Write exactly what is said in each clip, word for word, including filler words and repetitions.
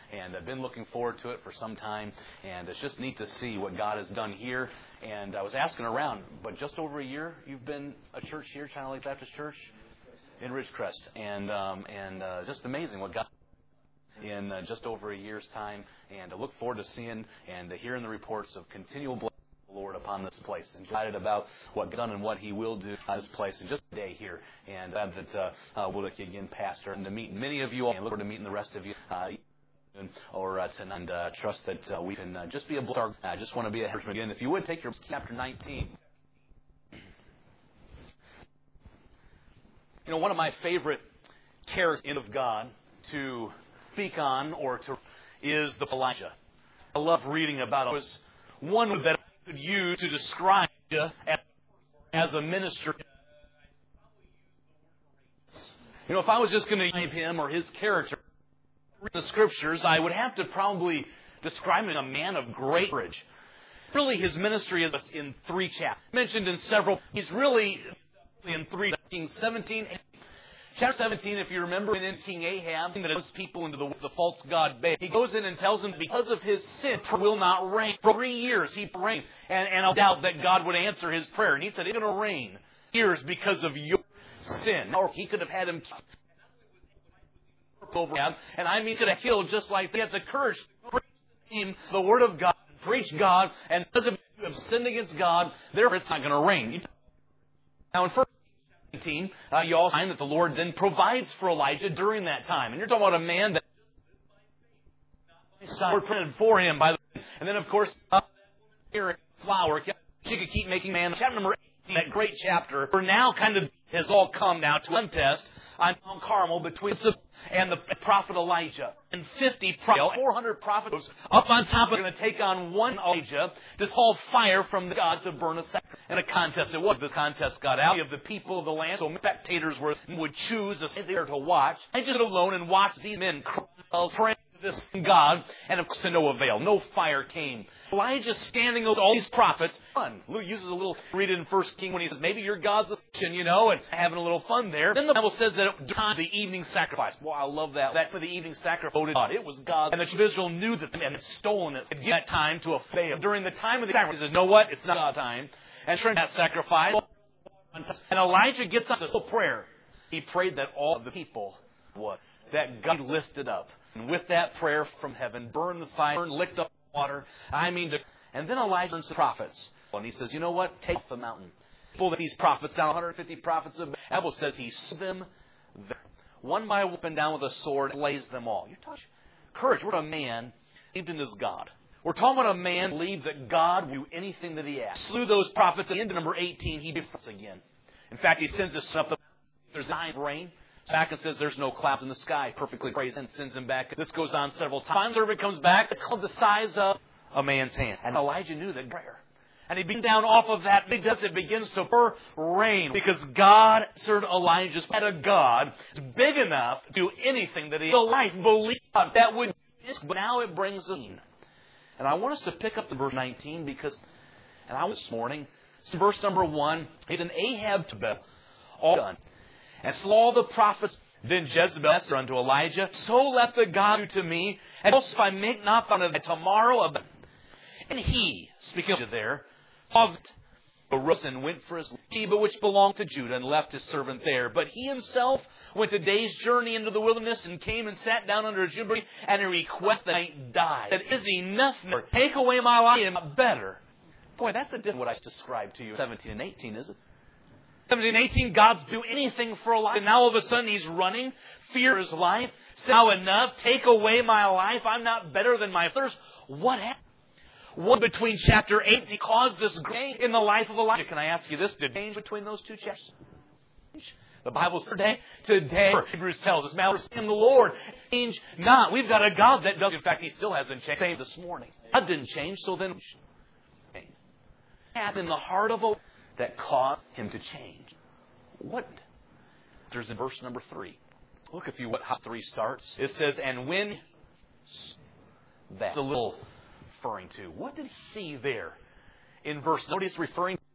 and I've been looking forward to it for some time. And it's just neat to see what God has done here. And I was asking around, but just over a year you've been a church here, China Lake Baptist Church in Ridgecrest, and um, and uh, just amazing what God in uh, just over a year's time. And I look forward to seeing and uh, hearing the reports of continual blessing of the Lord upon this place. And excited about what God done and what He will do on this place in just a day here. And glad that uh, uh, we'll look again, Pastor, and to meet many of you all, and look forward to meeting the rest of you. Uh, or uh, tonight, and uh, trust that uh, we can uh, just be a blessing. I uh, just want to be a encouragement again. If you would take your chapter nineteen. You know, one of my favorite characters of God to speak on or to is the Elijah. I love reading about it. It was one that I could use to describe Elijah as, as a minister. You know, if I was just going to describe him or his character in the Scriptures, I would have to probably describe him as a man of great courage. Really, his ministry is in three chapters. Mentioned in several. He's really in three. King seventeen. Chapter seventeen, if you remember, in King Ahab, that puts people into the, the false god Baal. He goes in and tells them because of his sin, he will not reign. For three years he reigned. And, and I doubt that God would answer his prayer. And he said, it's going to reign years because of your sin. Or he could have had him over him. And I mean, he could have killed just like that. He had the courage to preach the word of God, preach God, and because of you have sinned against God, therefore it's not going to rain. Now in First eighteen, uh, you all find that the Lord then provides for Elijah during that time. And you're talking about a man that were printed for him by the and then of course uh, flower. She could keep making man. Chapter number eighteen, that great chapter, for now kind of has all come now to contest on Mount Carmel between and the prophet Elijah. And fifty prophets, four hundred prophets up on top of going to take on one Elijah to haul fire from God to burn a sacrifice. And a contest it was. This contest got out of the people of the land, so spectators were would choose to sit there to watch. I just alone and watched these men praying to this God, and of course to no avail. No fire came. Elijah standing with all these prophets. Fun. Luke uses a little, read it in First King when he says, maybe your God's a fiction, you know, and having a little fun there. Then the Bible says that it was the evening sacrifice. Boy, I love that. That for the evening sacrifice, God. It was God. And the children of Israel knew that and had stolen it. At that time to a fail. During the time of the sacrifice, he says, you know what? It's not God's time. And during that sacrifice, and Elijah gets up this prayer. He prayed that all of the people, what? That God lifted up. And with that prayer from heaven, burned the fire, licked up water. I mean, to, and then Elijah turns to the prophets. And he says, you know what? Take the mountain. Pull these prophets down, one hundred fifty prophets of the Bible says he slew them there. One by one, up and down with a sword, slays them all. You touch courage. We're a man believed in his God. We're talking about a man who believed that God would do anything that he asked. Slew those prophets. At the end of number eighteen, he defeats again. In fact, he sends us up. There's a rain. Back and says there's no clouds in the sky. Perfectly praised and sends him back. This goes on several times. Finally, servant comes back. It's called the size of a man's hand. And Elijah knew that prayer. And he began down off of that big dust. It begins to pour rain because God served Elijah's had a God big enough to do anything that he life believed that would. But now it brings us in. And I want us to pick up the verse nineteen because, and I was this morning, so verse number one, it's an Ahab to Bethel, all done. And slew all the prophets. Then Jezebel said unto Elijah, so let the God do to me, and also if I make not fun of it tomorrow. Of and he, speaking of there, of arose and went for his Sheba, which belonged to Judah, and left his servant there. But he himself went a day's journey into the wilderness, and came and sat down under a juniper tree, and he requested that I die. That is enough now. Take away my life, I am better. Boy, that's a different what I described to you. seventeen and eighteen, is it? seventeen and eighteen, God's do anything for a life. And now all of a sudden he's running. Fear his life. Now enough. Take away my life. I'm not better than my others. What happened? What between chapter eight he caused this great in the life of Elijah? Can I ask you this? Did change between those two chapters? The Bible says today, today, Hebrews tells us, now in the Lord, change not. We've got a God that does. In fact, he still hasn't changed. Same this morning. God didn't change, so then had in the heart of a that caused him to change. What? There's in verse number three. Look if you what how three starts. It says, and when that the little referring to. What did he see there in verse? Notice referring to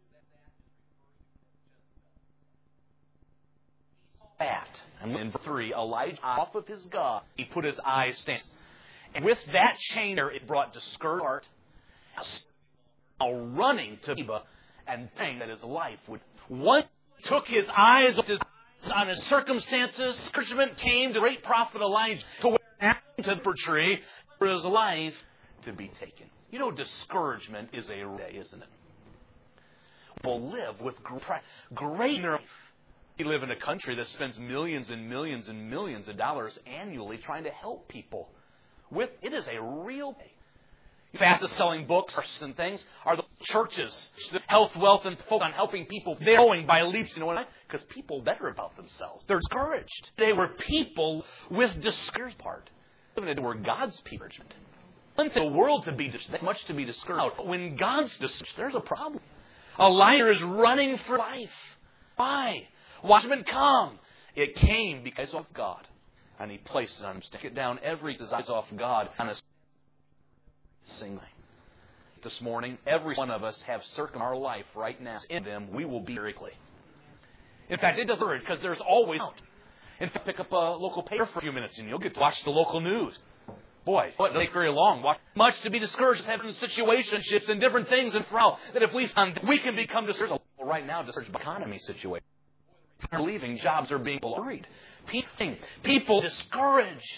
that. And in verse three, Elijah off of his God, he put his eyes stand. And with that chain there, it brought discouragement. Now running to Sheba and praying that his life would. One took his eyes off his, on his circumstances. Discouragement came to the great prophet Elijah to where to the tree for his life to be taken. You know, discouragement is a day, isn't it? People live with great life. We live in a country that spends millions and millions and millions of dollars annually trying to help people. With it is a real day. Fastest selling books and things are the churches, the health, wealth, and focus on helping people. They're growing by leaps. You know why? Because people better about themselves. They're discouraged. They were people with discouraged part. Living in where God's people. One thing, the world to be that much to be discouraged. When God's discouraged, there's a problem. Elijah is running for life. Why? Watchmen come. It came because of God, and He placed it on him. Stick it down every desire off God on a single. This morning, every one of us have circum our life right now. In them, we will be very clear. In fact, it doesn't hurt because there's always out. In fact, pick up a local paper for a few minutes and you'll get to watch the local news. Boy, it doesn't take very long. Watch much to be discouraged, having situationships and different things and frown. That if we found we can become discouraged right now, discouraged by economy situation. Are leaving, jobs are being worried. People, people discouraged.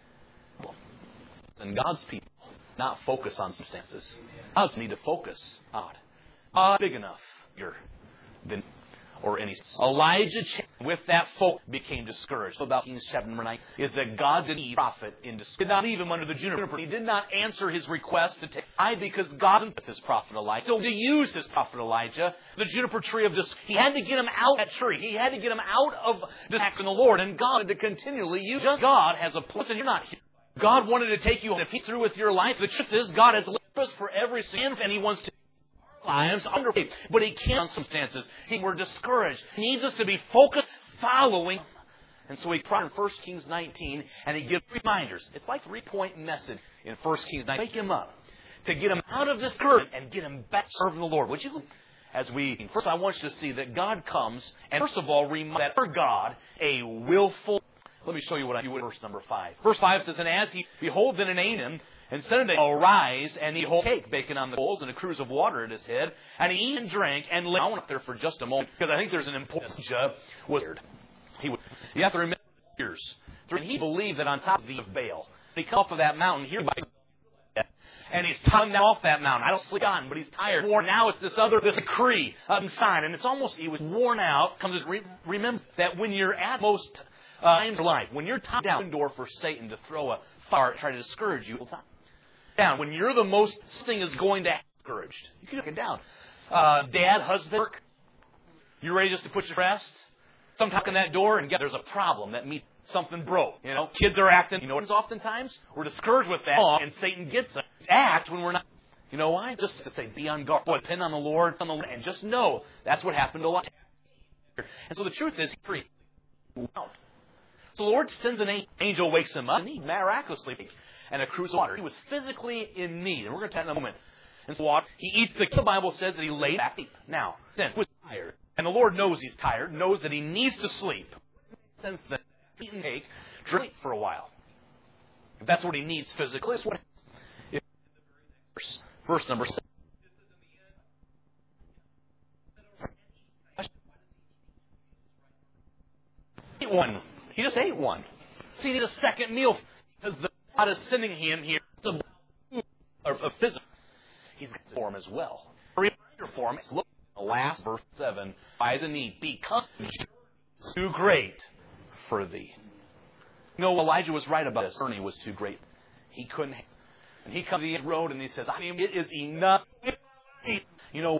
And God's people not focus on circumstances. God's need to focus on God big enough. You're then or any Elijah with that folk became discouraged. About Kings chapter number nine is that God did not prophet in did not leave him under the juniper. He did not answer his request to take I because God with his prophet Elijah. Still to use his prophet Elijah, the juniper tree of this. He had to get him out of that tree. He had to get him out of this act in the Lord. And God had to continually use just God has a place and you're not here. God wanted to take you if He through with your life. The truth is God has a purpose for every sin and He wants to lives under faith. But He can't on circumstances. He we're discouraged. He needs us to be focused, following. And so He brought in First Kings nineteen and He gives reminders. It's like a three-point message in First Kings nineteen. Wake him up. To get him out of this current and get him back serving the Lord. Would you? As we first I want you to see that God comes and first of all remind that for God a willful. Let me show you what I do with verse number five. Verse five says, and as he behold then an Anan, and said unto him, arise, and he hold cake baking on the coals, and a cruse of water at his head, and he eat and drank, and lay down there for just a moment, because I think there's an important was he would you have to remember years. And he believed that on top of the veil, he come off of that mountain here, and he's coming off that mountain. I don't sleep on, but he's tired. Worn now it's this other this decree um, sign, and it's almost he was worn out. Comes re- remember that when you're at most uh, in life, when you're tied down, door for Satan to throw a fire, try to discourage you. Down when you're the most this thing is going to have discouraged. You can look it down. Uh, dad, husband, work. You ready just to put your rest? Sometimes in that door and get there's a problem that means something broke. You know, kids are acting. You know, what? Oftentimes we're discouraged with that, and Satan gets us act when we're not. You know why? Just to say, be on guard. Boy, depend on the Lord, on the Lord, and just know that's what happened to Elijah. And so the truth is, free. So the Lord sends an angel, wakes him up, and he miraculously. And a cruse of water. He was physically in need. And we're going to talk in a moment. And so he eats the, the Bible says that he laid back deep. Now, since he was tired, and the Lord knows he's tired, knows that he needs to sleep. Since the eat and take, drink for a while. If that's what he needs physically, that's what it verse, verse number seven. He ate one. He just ate one. So he needed a second meal because the God is sending him here to a physical. He's got for him as well. A reminder for him. Look at the last verse seven. By the need, because too great for thee. You know, Elijah was right about this. Journey was too great. He couldn't. And he comes to the road and he says, I mean, it is enough. You know,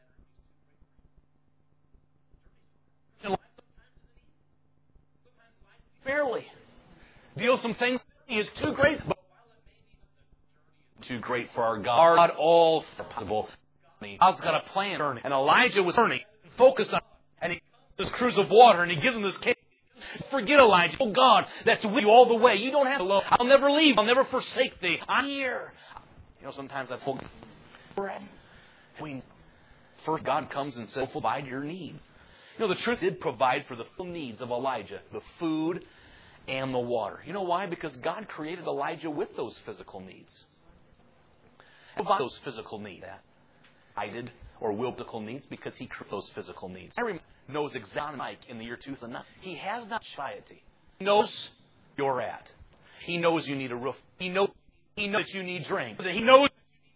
barely deal some things. He is too great, but too great for our God. God all possible. God's got a plan, and Elijah was turning, focused on, and he this cruse of water, and he gives him this cake. Forget Elijah. Oh God, that's with you all the way. You don't have to love. I'll never leave. I'll never forsake thee. I'm here. You know, sometimes I feel. We first God comes and says, "Provide your need." You know, the truth did provide for the full needs of Elijah, the food and the water. You know why? Because God created Elijah with those physical needs. Those physical needs. I did, or will physical needs, because He created those physical needs. I remember knows exactly Mike in the year two thousand nine. He has not anxiety. He knows you're at. He knows you need a roof. He knows, he knows that you need drink. He knows.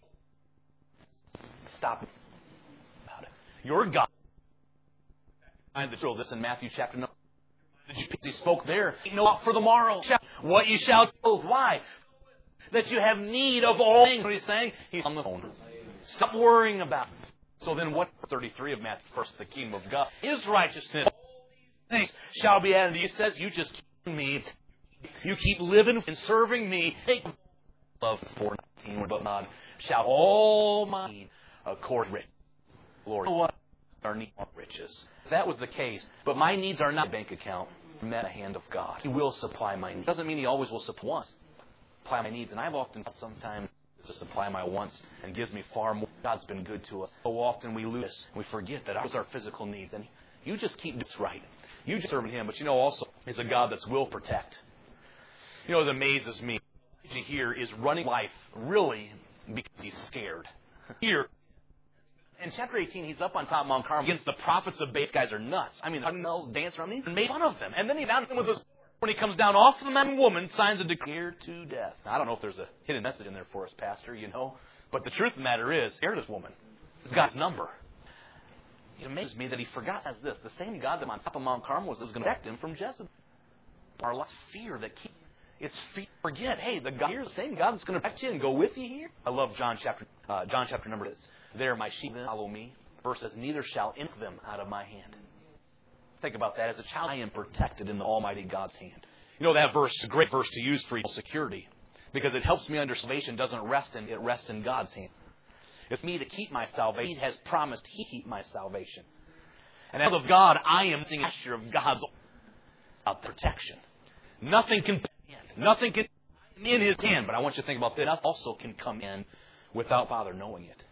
Stop about it. Your God. Find the drill. This in Matthew chapter nine. He spoke there. He knows for the morrow what you shall do. Why? That you have need of all things. What he's saying? He's on the phone. Stop worrying about it. So then what? thirty-three of Matthew. First, the kingdom of God. His righteousness. All these things shall be added. He says, you just keep me. You keep living and serving me. Take love four nineteen. But God shall all my need accord rich. Lord, you know what? Our need are riches. That was the case. But my needs are not a bank account. Met a hand of God. He will supply my needs. Doesn't mean He always will supply supply my needs. And I've often felt sometimes to supply my wants and gives me far more. God's been good to us. So often we lose this. We forget that those are our physical needs. And you just keep this right. You just serve Him. But you know also, He's a God that's will protect. You know what amazes me here is running life really because he's scared. Here, in chapter eighteen, he's up on top of Mount Carmel against the prophets of Baal. These guys are nuts. I mean, the dance around me and made fun of them. And then he found them with his when he comes down off the man and woman, signs a declare to death. Now, I don't know if there's a hidden message in there for us, Pastor, you know. But the truth of the matter is, scared this woman. It's God's number. It amazes me that he forgot this. The same God that on top of Mount Carmel was, was going to protect him from Jezebel. Our last fear that keep it's fear. Forget, hey, the God here's the same God that's going to protect you and go with you here. I love John chapter uh, John chapter number this. There my sheep follow me. Verse says, neither shall any of them out of my hand. Think about that. As a child, I am protected in the Almighty God's hand. You know, that verse is a great verse to use for security because it helps me understand salvation doesn't rest in, it rests in God's hand. It's me to keep my salvation. He has promised He keep my salvation. And as of God, I am the gesture of God's protection. Nothing can nothing can in His hand, but I want you to think about that. Nothing also can come in without Father knowing it.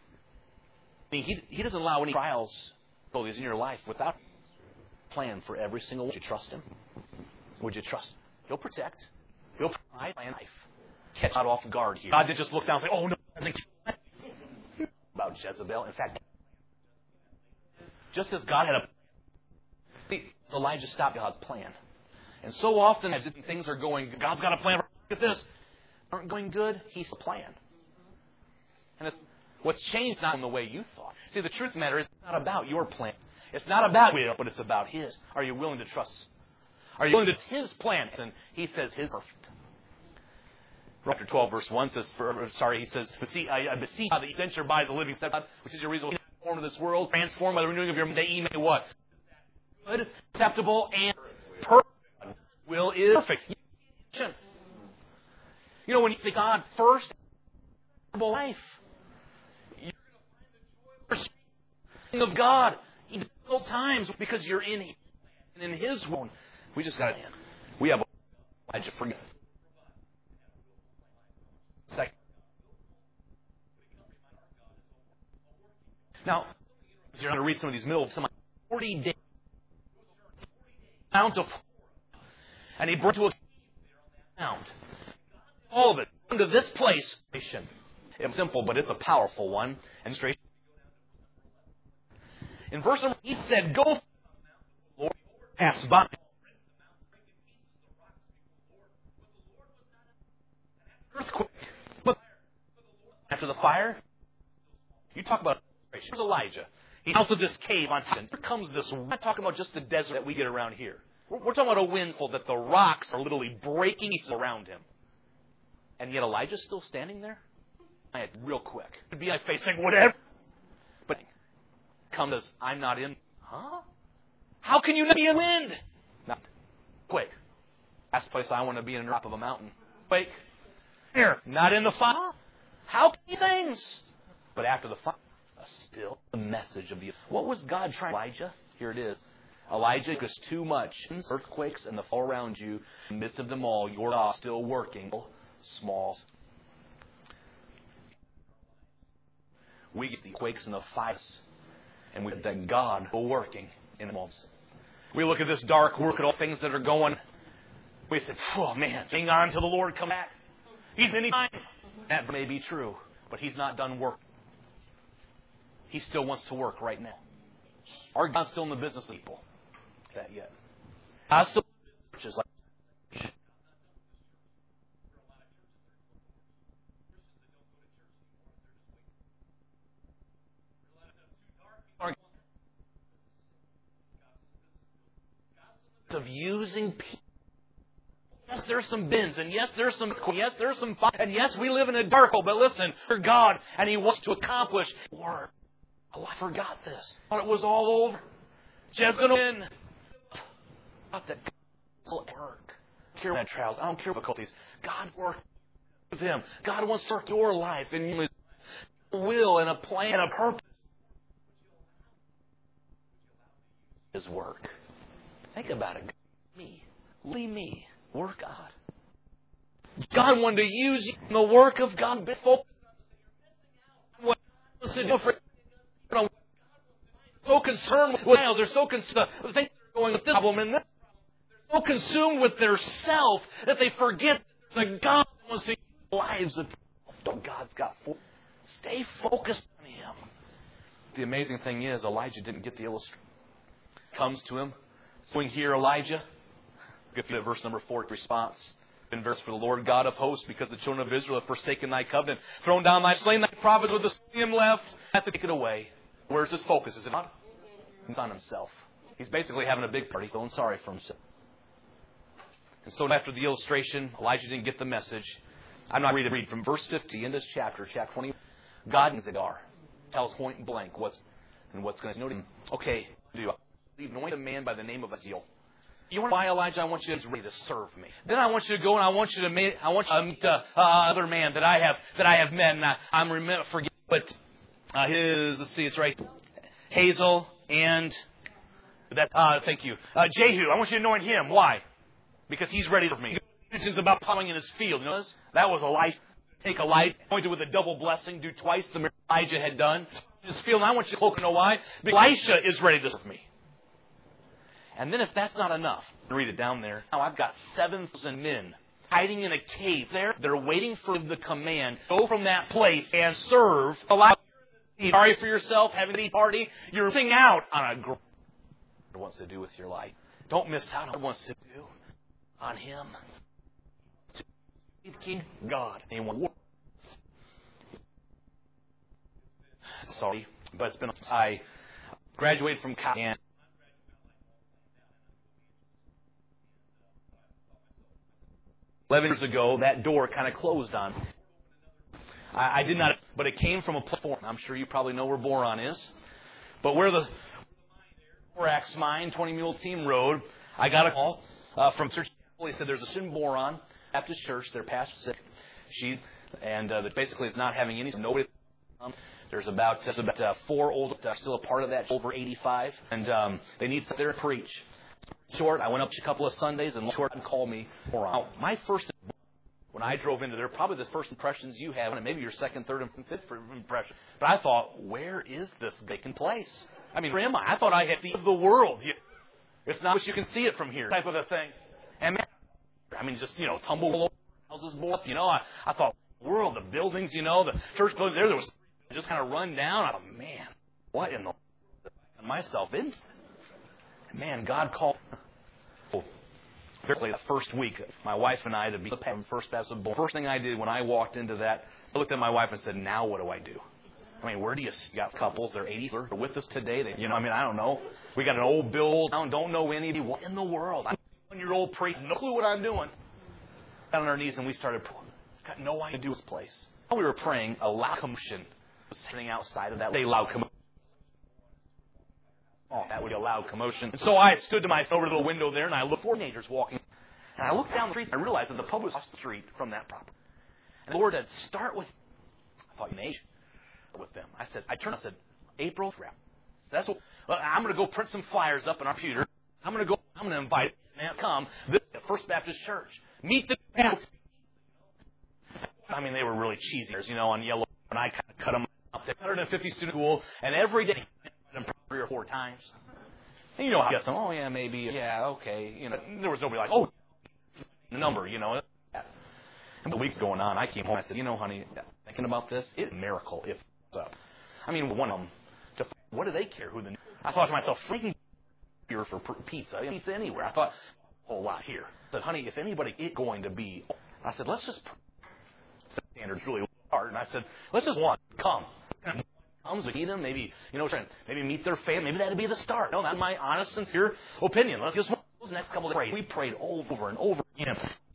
I mean, He, he doesn't allow any trials in your life without plan for every single one. Would you trust Him? Would you trust Him? He'll protect. He'll provide life. Catch out off guard here. God didn't just look down and say, oh no, about Jezebel. In fact, just as God had a Elijah stopped God's plan. And so often as things are going, God's got a plan. Look at this. Aren't going good. He's a plan. And it's, what's changed not in the way you thought. See, the truth of the matter is it's not about your plan. It's not about will, but it's about His. Are you willing to trust? Are you willing to His plan? And He says His perfect. Chapter twelve, verse one says, for, sorry, He says, I beseech God that you sent your body as a living sacrifice, which is your reasonable form of this world, transformed by the renewing of your mind, that ye may what? Good, acceptable, and perfect. Will is perfect. You know, when you think God first, life, you're going to find the joy of God in difficult times because you're in Him and in His will. We just got to. We have. I just forget. Second. Now, you're going to read some of these middle of some forty days amount of. And He brought to a sound. All of it into this place. It's simple, but it's a powerful one. And straight. In verse one, He said, "Go, Lord, pass by." Earthquake. But after the fire, you talk about. Here's Elijah. He's out of this cave on top. Here comes this. We're not talking about just the desert that we get around here. We're talking about a windfall that the rocks are literally breaking around him. And yet Elijah's still standing there? I had real quick. It'd be like facing whatever. But come as I'm not in. Huh? How can you not be in wind? Not quick. Last place I want to be in the top of a mountain. Quake. Here. Not in the fire. How can you things? But after the fire, still the message of the. What was God trying? Elijah. Here it is. Elijah, because too much earthquakes and the fall around you, in the midst of them all, you're still working. Small. We get the quakes and the fires, and we get that God working in the moments. We look at this dark work at all things that are going. We said, oh man, hang on till the Lord come back. He's any time. That may be true, but He's not done work. He still wants to work right now. Our God's still in the business of people. That yet. I still churches like of using people. Yes, there's some bins, and yes, there's some, yes, there's some fire, and yes, we live in a dark hole, but listen, for God, and He wants to accomplish work. Oh, I forgot this. I thought it was all over. Just gonna win. Not that will work. I don't care what trials. I don't care difficulties. God works with Him. God wants to work your life and His will and a plan and a purpose. His work. Think about it. Me. Leave me. Work God. God wanted to use you in the work of God. Focus on so concerned with trials. They're so concerned with things that are going with this problem and this. They're so consumed with their self that they forget that God wants to use the lives of people. God's got. Stay focused on Him. The amazing thing is, Elijah didn't get the illustration. Comes to him. Swing here, Elijah. Get to verse number four, response. In verse, for the Lord God of hosts, because the children of Israel have forsaken thy covenant, thrown down thy slain thy prophets with the slain left, have to take it away. Where's his focus? Is it not? It's on himself. He's basically having a big party, feeling sorry for himself. And so after the illustration, Elijah didn't get the message. I'm not reading to read from verse fifty in this chapter, chapter twenty. God in Zagar tells point blank what's and what's going to note him. Okay, do I anoint a man by the name of Aziel? You want to buy Elijah? I want you to be ready to serve me. Then I want you to go and I want you to meet. I want you to meet uh, uh, other man that I have that I have met. And I, I'm remember forget, but uh, his let's see, it's right. Hazel and that. Uh, thank you, uh, Jehu. I want you to anoint him. Why? Because he's ready for me. Mentions about plowing in his field. You know this? That was Elijah. Take Elijah, pointed with a double blessing, do twice the miracle Elijah had done. His field. And I want you to cloak and know why. Because Elisha is ready to serve me. And then if that's not enough, read it down there. Now I've got seven thousand men hiding in a cave there. They're waiting for the command. Go from that place and serve. Allow sorry for yourself, having a party. You're missing out on a great God wants to do with your life. Don't miss out on what He wants to do on Him. King God. Anyone? Sorry, but it's been. I graduated from college. Eleven years ago, that door kind of closed on me. I, I did not, but it came from a platform. I'm sure you probably know where Boron is. But where the Borax mine, twenty Mule Team Road, I got a call uh, from Church. He said there's a sin Boron Baptist Church. Their pastor's sick. She and uh, that basically is not having any. Nobody. Um, there's about there's about uh, four old uh, still a part of that over eighty-five, and um, they need something there to preach. Short, I went up to a couple of Sundays and short and called me. Now, my first, when I drove into there, probably the first impressions you have, and maybe your second, third, and fifth impression. But I thought, where is this taking place? I mean, where am I? I thought I had the the world. It's not, you can see it from here, type of a thing. And man, I mean, just you know, tumble houses, both. You know, I, I thought, world, the buildings, you know, the church buildings there, there was just kind of run down. I thought, man, what in the myself in? Man, God called. Oh, the first week, my wife and I to be the First Baptist. The first thing I did when I walked into that, I looked at my wife and said, "Now what do I do?" I mean, where do you, you got couples? They're eighty. They're with us today. They, you know, I mean, I don't know. We got an old Bill. I don't know anybody. What in the world? I'm a one-year-old priest. No clue what I'm doing. Got on our knees and we started praying. Got no idea to do this place. While we were praying, a loud commotion was sitting outside of that. A loud commotion. Oh, that would be a loud commotion. And so I stood to my over to the window there, and I looked for teenagers walking. And I looked down the street, and I realized that the pub was across the street from that property. And the Lord said, "Start with." I thought, "Nation with them." I said, I turned. I said, "April, rap." That's what. Well, I'm going to go print some flyers up in our computer. I'm going to go. I'm going to invite them to come to the First Baptist Church. Meet the. I mean, they were really cheesy, you know, on yellow, and I kind of cut them up. They one hundred fifty student school, and every day. Three or four times. And you know how I guess, oh, yeah, maybe, yeah, okay. You know, there was nobody like, oh, the number, you know. And the week's going on. I came home. I said, you know, honey, thinking about this, it's a miracle if it's up. I mean, one of them, to, what do they care who the... I thought to myself, freaking here for pizza, pizza anywhere. I thought, a whole lot here. I said, honey, if anybody is going to be... I said, let's just... Standards really hard. And I said, let's just one, come. Comes, we meet them, maybe, you know, maybe meet their family. Maybe that'd be the start. No, that's my honest, sincere opinion. Let's just... Those next couple of days, we prayed over and over again.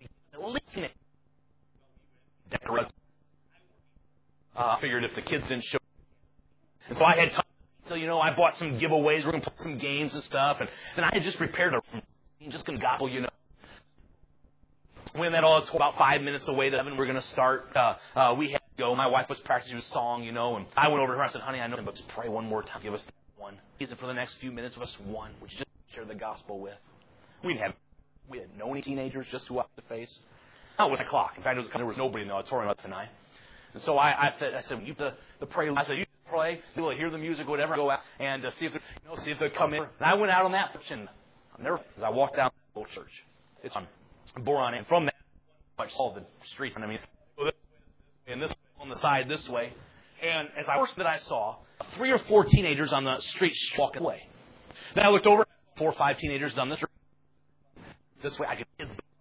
I uh, figured if the kids didn't show, and so I had time. So you know, I bought some giveaways. We're gonna play some games and stuff, and then I had just prepared a. Just gonna gobble, you know. When that all, it's about five minutes away to seven, we're gonna start. Uh, uh, we had to go. My wife was practicing a song, you know, and I went over to her. I said, "Honey, I know, but just pray one more time. Give us one. Is it for the next few minutes of us one? Would you just share the gospel with?" We didn't have. We had no any teenagers, just who I had to face. Oh, it was o'clock. In fact, it was, there was nobody in the auditorium at the night. And so I, I said, I said, you the, the pray. I said, you pray. You'll hear the music, whatever. Go out and uh, see if they, you know, see if they come in. And I went out on that church, and I never. I walked down the old church. It's on Boron, and from that, I saw the streets. And I mean, go this way, and this on the side this way. And as I first that I saw, three or four teenagers on the street walking away. Then I looked over, four or five teenagers down the street. This way, I could.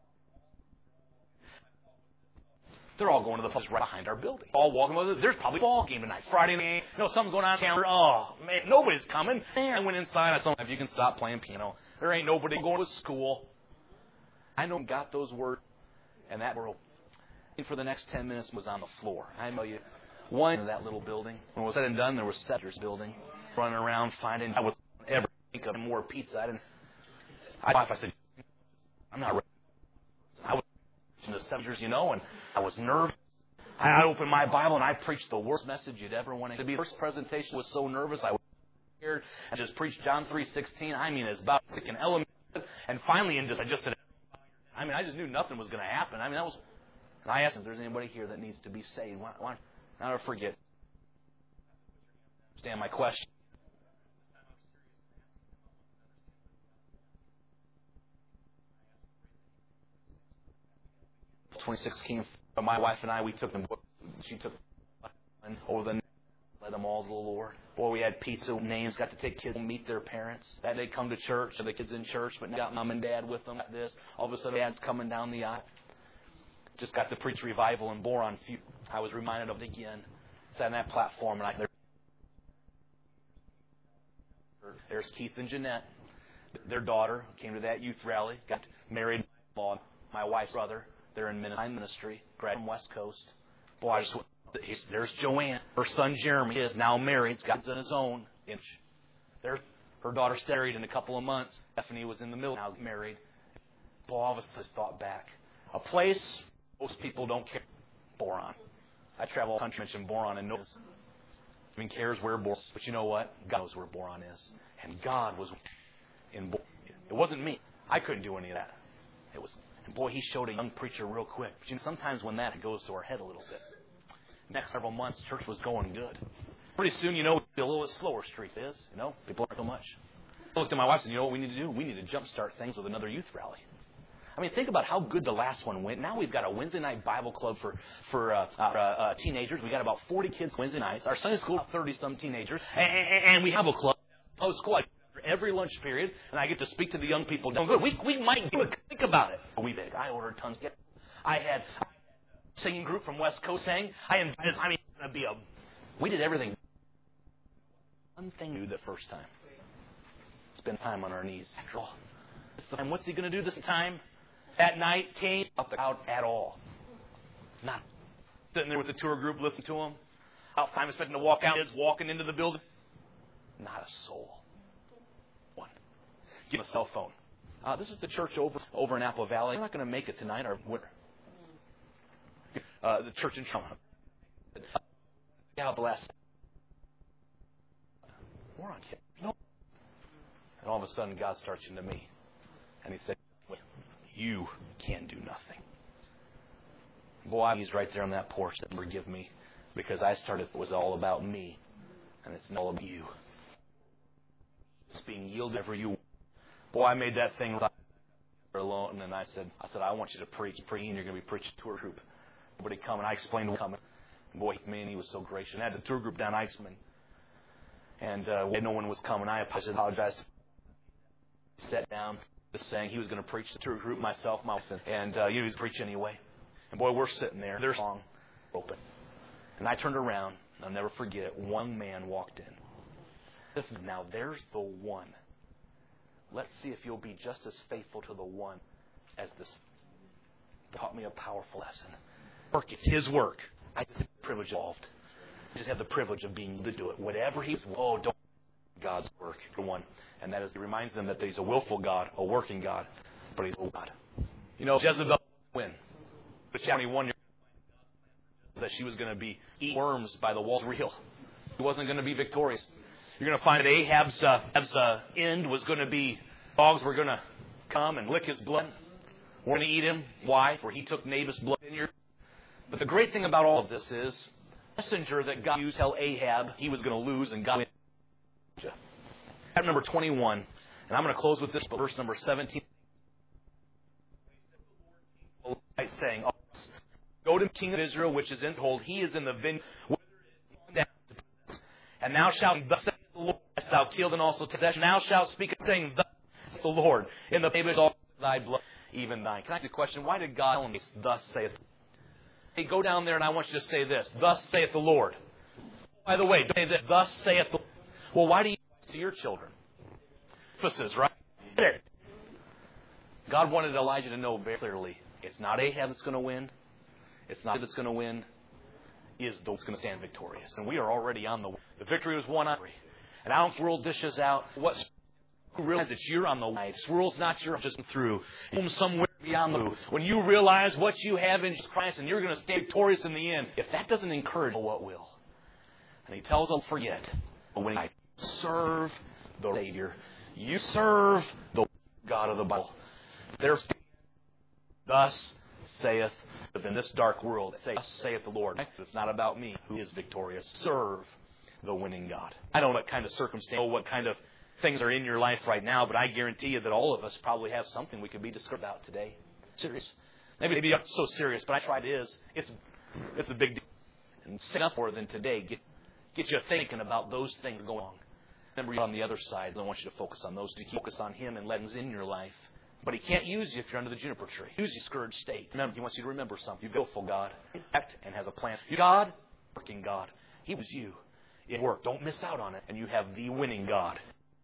They're all going to the pubs right behind our building. All walking with it. There's probably a ball game tonight. Friday night. You know, something's going on. Calendar. Oh, man, nobody's coming. I went inside. I told them, if you can stop playing piano. There ain't nobody going to school. I know got those words. And that world. And for the next ten minutes was on the floor. I tell you, one in that little building. When it was said and done, there was Setter's building. Running around finding, I would ever think of more pizza. I didn't. I, I said, I'm not ready. I was in the seventies, you know, and I was nervous. I opened my Bible and I preached the worst message you'd ever want to be. The first presentation was so nervous I was scared. I just preached John three sixteen. I mean, it's about sick and element. And finally, in just I just said, I mean, I just knew nothing was going to happen. I mean, that was. And I asked if there's anybody here that needs to be saved. Why? why I'll never forget. Understand my question. twenty sixteen, my wife and I, we took them. She took over the led them all to the Lord. Boy, we had pizza names. Got to take kids and meet their parents. That they come to church, so the kids in church, but got mom and dad with them. Like this, all of a sudden, dad's coming down the aisle. Just got to preach revival in Boron. I was reminded of it again. Sat on that platform, and I there, there's Keith and Jeanette, their daughter, came to that youth rally. Got married. My wife's brother. They're in ministry, grad from West Coast. Boy, I just, there's Joanne. Her son Jeremy is now married. He's got kids on his own. There's her daughter married in a couple of months. Stephanie was in the middle. Now married. Boy, all of us just thought back. A place most people don't care. Boron. I travel all the country, mention Boron, and no one cares where Boron is. But you know what? God knows where Boron is. And God was in Boron. It wasn't me. I couldn't do any of that. It was. And boy, he showed a young preacher real quick. But you know, sometimes when that goes to our head a little bit. Next several months, church was going good. Pretty soon, you know, a little slower streak is. You know, people aren't so much. I looked at my wife and said, you know what we need to do? We need to jumpstart things with another youth rally. I mean, think about how good the last one went. Now we've got a Wednesday night Bible club for for uh, uh, uh, teenagers. We got about forty kids Wednesday nights. Our Sunday school, thirty-some teenagers. And, and, and we have a club, post school. Every lunch period, and I get to speak to the young people. Good. We we might do it. Think about it. We did. I ordered tons. I had a singing group from West Coast sang. I invited. I mean, it's gonna be a. We did everything. One thing new the first time. Spend time on our knees. After all, and what's he gonna do this time? That night came up the crowd at all. Not sitting there with the tour group, listen to them. How time expecting to walk out is walking into the building. Not a soul. Give a cell phone. Uh, this is the church over over in Apple Valley. We're not going to make it tonight or winter. Uh, the church in Trump. God bless. We're on kid. No. And all of a sudden, God starts into me, and He said, "You can do nothing." Boy, He's right there on that porch. That forgive me, because I started. It was all about me, and it's all about you. It's being yielded wherever you. Boy, I made that thing alone, and I said, I said, I want you to preach. Pre, and you're going to be preaching to a tour group. Nobody come, and I explained what was coming. Boy, man, he was so gracious. I had the tour group down Iceman, and uh, no one was coming. I apologized. Sat down, just saying he was going to preach the tour group, myself, my wife, and uh, you know, he was preaching anyway. And boy, we're sitting there. Their song open, and I turned around. I'll never forget. One man walked in. Now there's the one. Let's see if you'll be just as faithful to the one as this. Taught me a powerful lesson. Work, it's his work. I just have the privilege involved. I just have the privilege of being able to do it. Whatever he's, oh, don't God's work. The one, and that is, it reminds them that he's a willful God, a working God, but he's a God. You know, Jezebel win. But twenty-one years that she was going to be eaten worms by the walls real. He wasn't going to be victorious. You're going to find that Ahab's, uh, Ahab's uh, end was going to be dogs were going to come and lick his blood. We're going to eat him. Why? For he took Naboth's blood in your. But the great thing about all of this is, the messenger that God used tell Ahab he was going to lose, and God. Chapter number twenty-one, and I'm going to close with this, but verse number seventeen. Saying, go to the king of Israel, which is in hold. He is in the vineyard. And thou shalt thus say the Lord, hast thou killed and also possessed. Now shalt speak, saying, thus saith the Lord, in the name of all thy blood, even thine. Can I ask you a question? Why did God tell me, thus saith? Hey, go down there and I want you to say this. Thus saith the Lord. By the way, don't say this. Thus saith the Lord. Well, why do you do this to your children? Emphasis, right? There. God wanted Elijah to know very clearly, it's not Ahab that's going to win. It's not that's going to win. Is those going to stand victorious. And we are already on the way. The victory was won on three. And now the world dishes out what realize that you're on the way. This world's not your just through. Home somewhere beyond the roof. When you realize what you have in Jesus Christ and you're going to stand victorious in the end, if that doesn't encourage, what will? And he tells them, forget. But when I serve the Savior, you serve the God of the Bible. There's thus saith in this dark world, say, thus saith the Lord. It's not about me who is victorious. Serve the winning God. I don't know what kind of circumstance, what kind of things are in your life right now, but I guarantee you that all of us probably have something we could be discouraged about today. Serious. Maybe maybe not so serious, but I try it is. It's it's a big deal. And say nothing more than today. Get get you thinking about those things going on. Remember, you're on the other side. I want you to focus on those. To focus on Him and let Him in your life. But He can't use you if you're under the juniper tree. He uses you scourged state. Remember, He wants you to remember something. You're willful God. Act and has a plan. God, working God. He was you. It worked. Don't miss out on it. And you have the winning God.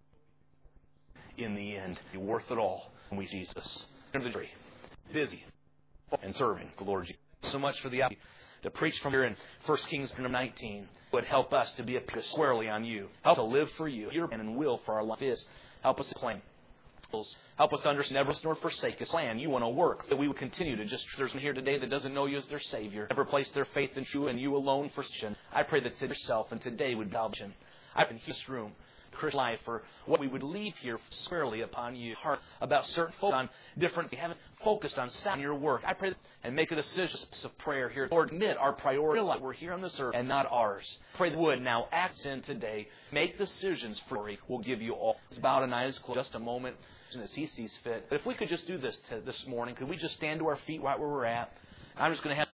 In the end, you're worth it all. And we see Jesus. Under the tree. Busy. And serving the Lord Jesus. So much for the opportunity to preach from here in First Kings number nineteen. Would help us to be a squarely on you. Help to live for you. Your plan and will for our life is. Help us to plan. Help us to understand, never nor forsake His plan. You want to work, that we would continue to just, there's one here today that doesn't know You as their Savior. Never place their faith in You and You alone for sin. I pray that to yourself and today would be salvation. I pray in this room, Christian life, for what we would leave here squarely upon You. Heart about certain focus on different, we haven't focused on sound Your work. I pray that, and make a decision of prayer here. Lord, admit our priority. We're here on this earth and not ours. Pray that would now act in today. Make decisions for glory. We'll give You all. Let's bow and eyes closed just a moment. As He sees fit. But if we could just do this to, this morning, could we just stand to our feet right where we're at? I'm just going to have